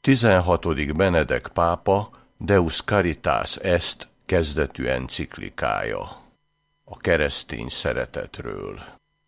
16. Benedek pápa Deus Caritas Est kezdetű enciklikája a keresztény szeretetről.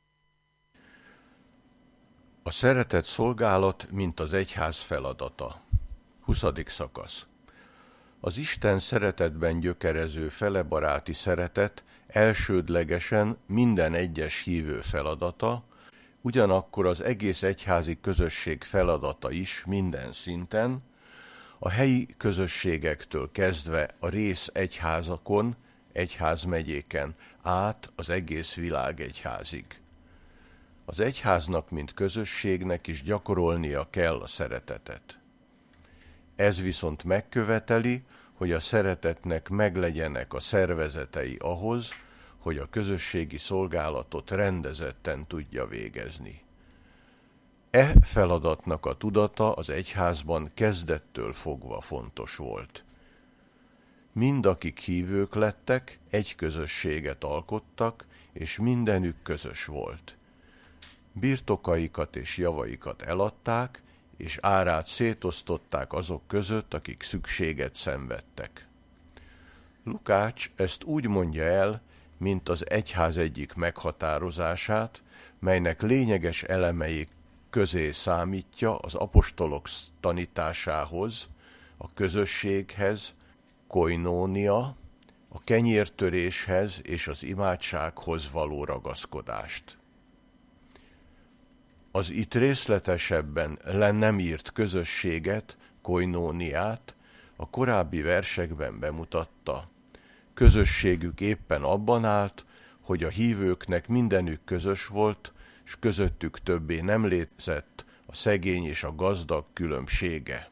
A szeretet szolgálat, mint az egyház feladata. 20. szakasz. Az Isten szeretetben gyökerező felebaráti szeretet elsődlegesen minden egyes hívő feladata, ugyanakkor az egész egyházi közösség feladata is minden szinten, a helyi közösségektől kezdve a rész egyházakon, egyházmegyéken át az egész világ egyházig. Az egyháznak, mint közösségnek is gyakorolnia kell a szeretetet. Ez viszont megköveteli, hogy a szeretetnek meglegyenek a szervezetei ahhoz, hogy a közösségi szolgálatot rendezetten tudja végezni. E feladatnak a tudata az egyházban kezdettől fogva fontos volt. Mind akik hívők lettek, egy közösséget alkottak, és mindenük közös volt. Birtokaikat és javaikat eladták, és árát szétosztották azok között, akik szükséget szenvedtek. Lukács ezt úgy mondja el, mint az egyház egyik meghatározását, melynek lényeges elemei közé számítja az apostolok tanításához, a közösséghez, koinónia, a kenyértöréshez és az imádsághoz való ragaszkodást. Az itt részletesebben le nem írt közösséget, koinóniát a korábbi versekben bemutatta. Közösségük éppen abban állt, hogy a hívőknek mindenük közös volt, s közöttük többé nem létezett a szegény és a gazdag különbsége.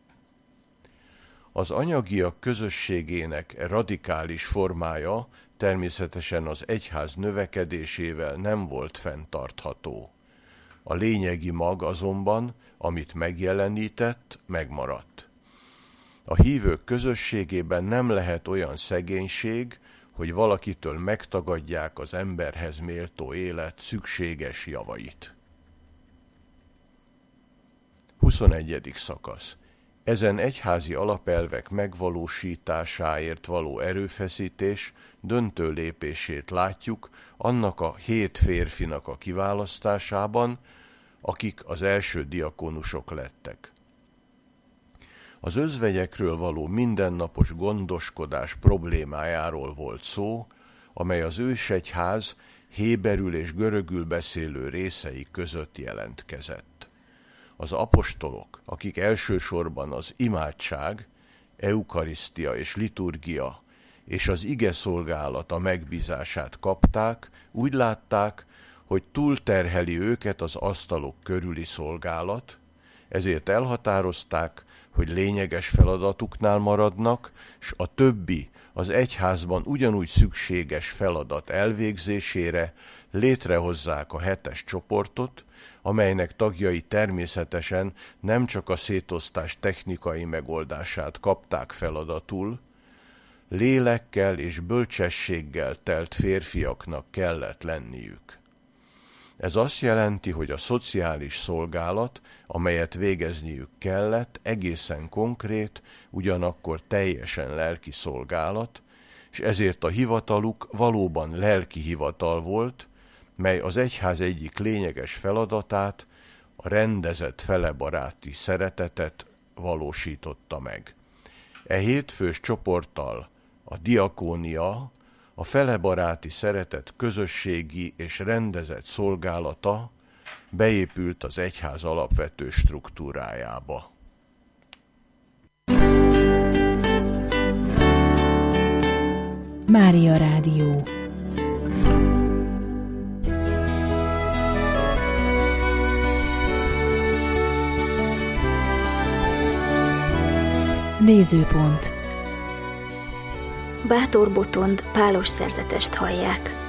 Az anyagiak közösségének radikális formája természetesen az egyház növekedésével nem volt fenntartható. A lényegi mag azonban, amit megjelenített, megmaradt. A hívők közösségében nem lehet olyan szegénység, hogy valakitől megtagadják az emberhez méltó élet szükséges javait. 21. szakasz. Ezen egyházi alapelvek megvalósításáért való erőfeszítés döntő lépését látjuk annak a 7 férfinak a kiválasztásában, akik az első diakónusok lettek. Az özvegyekről való mindennapos gondoskodás problémájáról volt szó, amely az ősegyház héberül és görögül beszélő részei között jelentkezett. Az apostolok, akik elsősorban az imádság, eukarisztia és liturgia és az ige szolgálata megbízását kapták, úgy látták, hogy túlterheli őket az asztalok körüli szolgálat, ezért elhatározták, hogy lényeges feladatuknál maradnak, s a többi, az egyházban ugyanúgy szükséges feladat elvégzésére létrehozzák a 7-es csoportot, amelynek tagjai természetesen nem csak a szétosztás technikai megoldását kapták feladatul, lélekkel és bölcsességgel telt férfiaknak kellett lenniük. Ez azt jelenti, hogy a szociális szolgálat, amelyet végezniük kellett, egészen konkrét, ugyanakkor teljesen lelki szolgálat, és ezért a hivataluk valóban lelki hivatal volt, mely az egyház egyik lényeges feladatát, a rendezett felebaráti szeretetet valósította meg. E 7 fős csoporttal a diakónia, a felebaráti szeretet közösségi és rendezett szolgálata beépült az egyház alapvető struktúrájába. Mária Rádió. Nézőpont. Bátor Botond pálos szerzetest hallják.